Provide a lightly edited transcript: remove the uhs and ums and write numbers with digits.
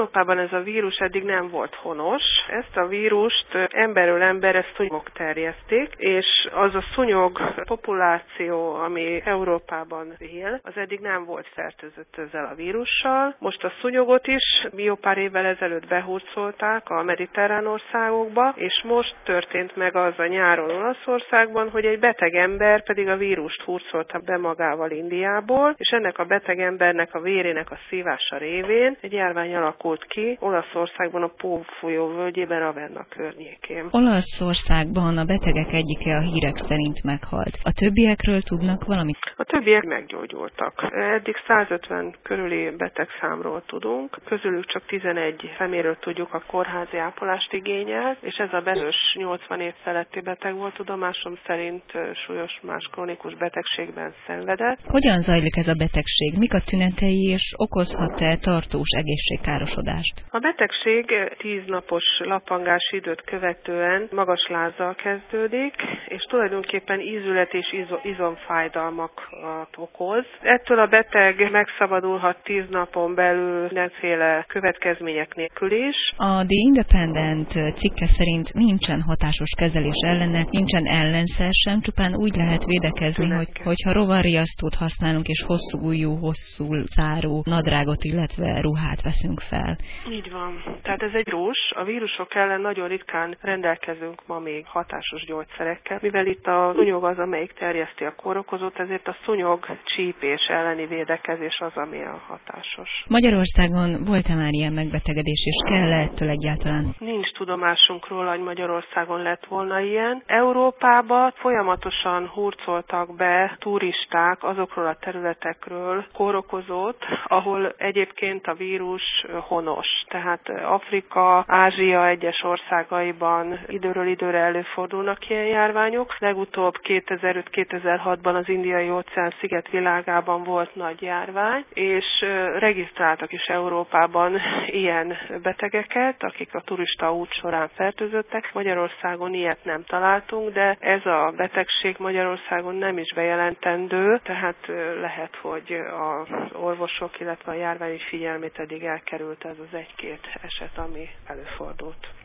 Európában ez a vírus eddig nem volt honos. Ezt a vírust emberről emberre szúnyogok terjeszték, és az a szúnyog populáció, ami Európában él, az eddig nem volt fertőzött ezzel a vírussal. Most a szúnyogot is jó pár évvel ezelőtt behurcolták a mediterrán országokba, és most történt meg az a nyáron Olaszországban, hogy egy beteg ember pedig a vírust hurcolta be magával Indiából, és ennek a beteg embernek a vérének a szívása révén egy járvány alakult ki Olaszországban a Pó folyó völgyében, Ravenna környékén. Olaszországban a betegek egyike a hírek szerint meghalt. A többiekről tudnak valamit? A többiek meggyógyultak. Eddig 150 körüli betegszámról tudunk, közülük csak 11 szeméről tudjuk a kórházi ápolást igényel, és ez a belős 80 év feletti beteg volt, tudomásom szerint súlyos más krónikus betegségben szenvedett. Hogyan zajlik ez a betegség? Mik a tünetei, és okozhat-e tartós egészségkárosodást? A betegség 10 napos lappangási időt követően magas lázzal kezdődik, és tulajdonképpen ízület és izomfájdalmakat okoz. Ettől a beteg megszabadulhat 10 napon belül mindenféle következmények nélkül is. A The Independent cikke szerint nincsen hatásos kezelés ellene, nincsen ellenszer sem, csupán úgy lehet védekezni, hogyha rovarriasztót használunk és hosszú ujjú, hosszú záró nadrágot, illetve ruhát veszünk fel. Így van. Tehát ez egy vírus. A vírusok ellen nagyon ritkán rendelkezünk ma még hatásos gyógyszerekkel, mivel itt a szúnyog az, amelyik terjeszti a kórokozót, ezért a szúnyog csípés elleni védekezés az, ami a hatásos. Magyarországon volt-e már ilyen megbetegedés, és kell ettől egyáltalán? Nincs tudomásunk róla, hogy Magyarországon lett volna ilyen. Európába folyamatosan hurcoltak be turisták azokról a területekről kórokozót, ahol egyébként a vírus honos. Tehát Afrika, Ázsia egyes országaiban időről időre előfordulnak ilyen járványok. Legutóbb 2005-2006-ban az Indiai-óceán szigetvilágában volt nagy járvány, és regisztráltak is Európában ilyen betegeket, akik a turista út során fertőzöttek. Magyarországon ilyet nem találtunk, de ez a betegség Magyarországon nem is bejelentendő, tehát lehet, hogy az orvosok, illetve a járvány figyelmét eddig elkerült ez az egy-két eset, ami előfordult.